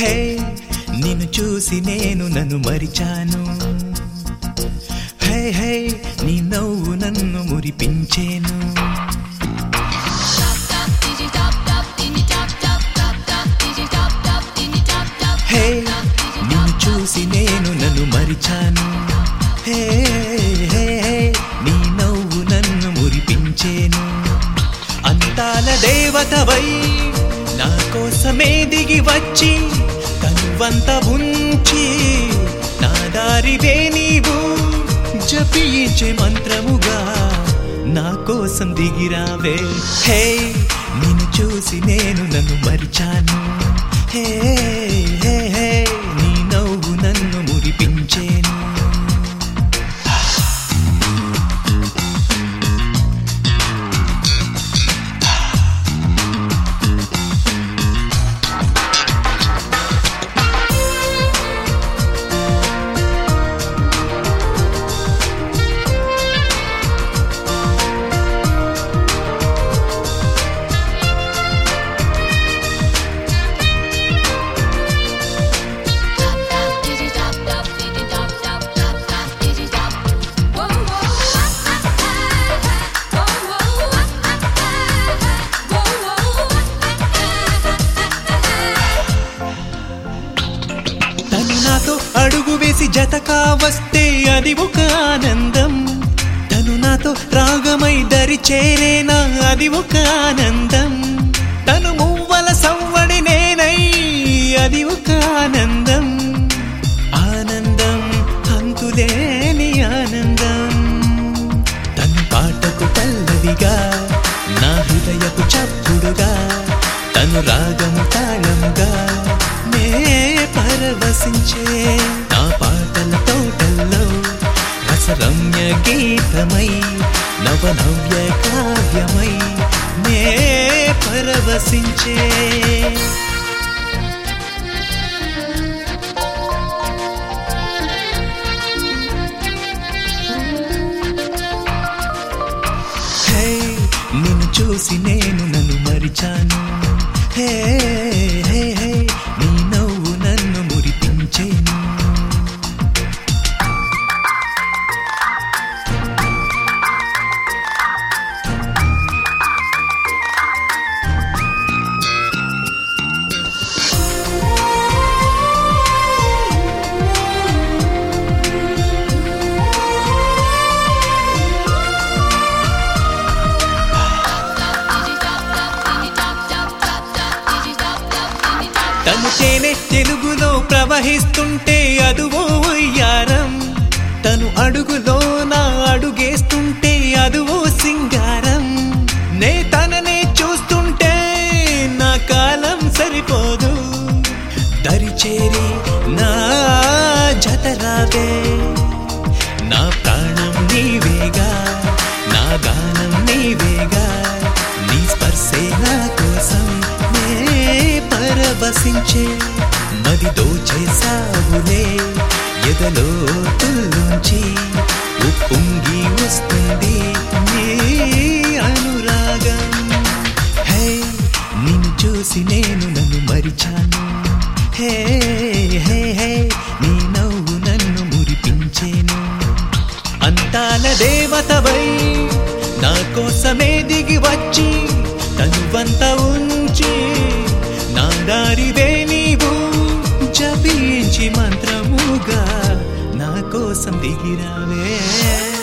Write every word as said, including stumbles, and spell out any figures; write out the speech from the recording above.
హే నిన్ను చూసి నేను నన్ను మరిచాను హే హే నీ నవ్వు నన్ను మురిపించేను హే నిన్ను చూసి నేను నన్ను మరిచాను హే హే హే నీ నవ్వు నన్ను మురిపించేను అందాల దేవతవై నా కోసమే దిగి వచ్చి తనువంత ఉంచి నా దారివే నీవు జపించే మంత్రముగా నా కోసం దిగిరావే హే నిన్ను చూసి నేను నన్ను మరిచాను హే హే హే నీ నవ్వు నన్ను మురిపించేను అడుగు వేసి జతకా వస్తే అది ఒక ఆనందం తను నాతో రాగమై దరి చేరేనా అది ఒక ఆనందం తను మువ్వల సవ్వడి నేనై అది ఒక ఆనందం ఆనందం అంతులేని ఆనందం తను పాటకు పల్లవిగా నా హృదయపు చప్పుడుగా తను రాగము తాళముగా నే పరవశించే నా పాటల తోటల్లో రసరమ్య గీతమై నవనవ్య కావ్యమై నే పరవశించే హే నిన్ను చూసి నేను నన్ను మరిచాను హే హే హే నీ నవ్వు నన్ను మురిపించేను తను తేనె తెలుగులో ప్రవహిస్తుంటే అదువో ఉయ్యారం తను అడుగులో నా అడుగేస్తుంటే అదువో సింగారం నే తననే చూస్తుంటే నా కాలం సరిపోదు దరిచేరి నా జతరావే నా ప్రాణం నీవేగా నా గానం నీవేగా నీ స్పర్శే నా కోసం పరవశించే మది దోచేసావులే ఎదలో తుల్లుంచి ఉప్పొంగి వస్తుంది నీ అనురాగం హే నిన్ను చూసి నేను నన్ను మరిచాను హే హే హే నీ నవ్వు నన్ను మురిపించేను అందాల దేవతవై నా కోసమే దిగి వచ్చి తనువంత ఉంచి నా దారివే నీవు జపించి మంత్రముగా నా కోసం దిగిరావే